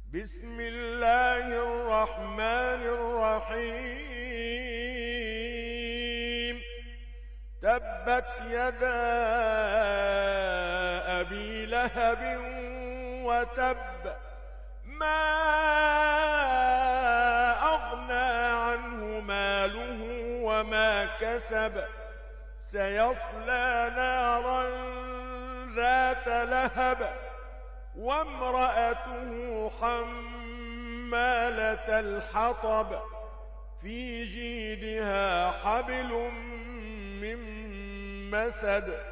بسم الله الرحمن الرحيم. تبت يدا أبي لهب وتب، ما أغنى عنه ماله وما كسب، سيصلى نارا ذات لهب وامرأته حمالة الحطب في جيدها حبل من مسد.